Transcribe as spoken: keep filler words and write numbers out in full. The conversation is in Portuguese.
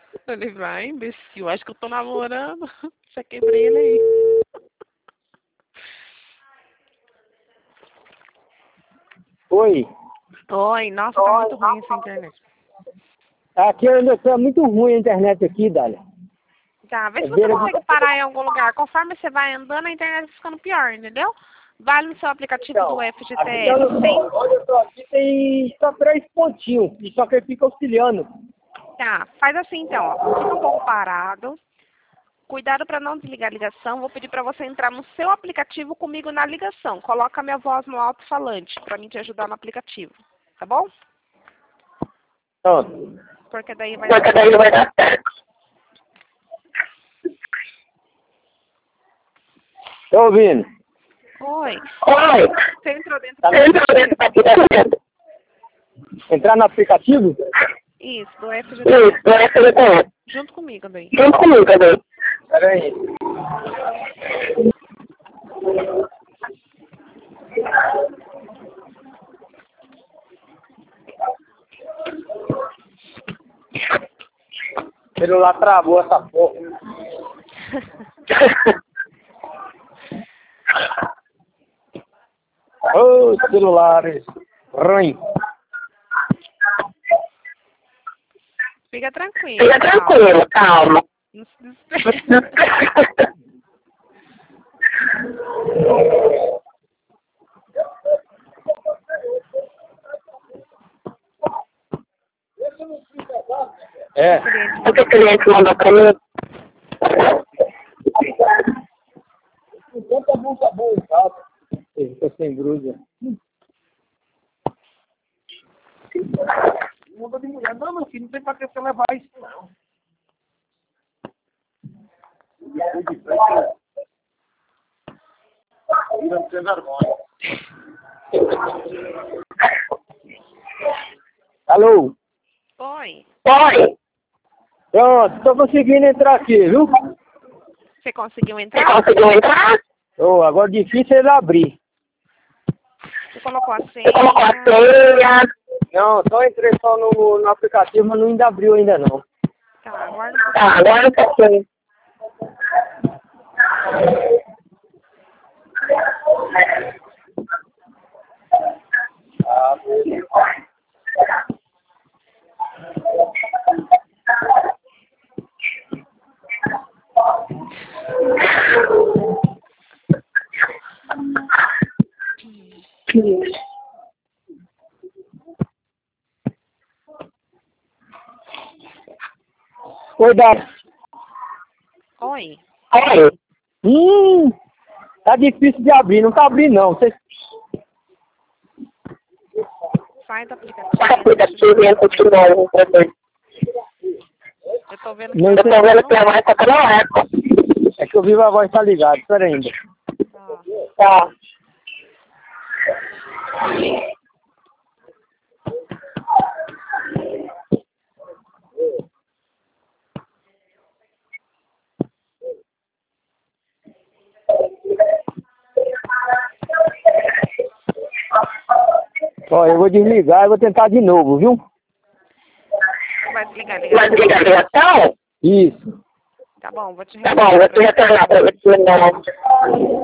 Ele vai, imbecil, acho que eu tô namorando. Já quebrei ele aí. Oi. Oi, nossa, tá muito ruim essa internet. Aqui ainda tá muito ruim a internet aqui, Dália. Tá, vê É se você beira consegue de... parar em algum lugar. Conforme você vai andando, a internet vai ficando pior, entendeu? Vai no seu aplicativo Então, do aqui, F G T S. olha Sem... só, olha só, aqui tem só três pontinhos, e só que ele fica auxiliando. Tá, faz assim então, ó. Fica um pouco parado. Cuidado para não desligar a ligação. Vou pedir para você entrar no seu aplicativo comigo na ligação. Coloca a minha voz no alto-falante para mim te ajudar no aplicativo. Tá bom? Pronto. Porque daí vai Porque dar daí certo. vai dar certo. Tô ouvindo. Oi. Oi. Você entrou dentro Tá do dentro dentro aplicativo? aplicativo? Entrar no aplicativo? Isso, do F G T S. Isso, do F G T S. Junto comigo daí. Junto comigo também. Peraí. O celular travou essa porra. Ô, oh, celulares ruim. Fica tranquilo. Fica tranquilo, calma. Não se desespera. É, O cliente o que mandou o pra cliente você. mandou pra mim? Então tá bom, tá bom, tá. Eu tô sem gruda. Não de mulher. Não, meu filho, não tem pra que você levar isso, não. Não tem vergonha. Alô? Oi. Oi. Pronto, tô conseguindo entrar aqui, viu? Você conseguiu Você entrar? conseguiu entrar? Oh, agora difícil é ele abrir. Você colocou a Você colocou a senha? senha? Não, só entrei só no, no aplicativo, mas não ainda abriu ainda não. Tá, aguarda um Tá, pouquinho. agora um pouquinho. Oi, Dara. Oi. Oi. Hum, tá difícil de abrir, não tá abrindo não. Você... Sai do aplicativo. Tá aplicativo e entra de novo. Eu tô vendo que Não, a eu tô voz tá vendo no que a voz tá eco. no eco. É que eu vivo a voz tá ligada, espera ainda. Tá. Tá. Ó, eu vou desligar e vou tentar de novo, viu? Vai desligar a Vai desligar a ligação? ligação? Isso. Tá bom, vou te Tá bom, retornar vou pra te você de retornar pra novo. você de novo.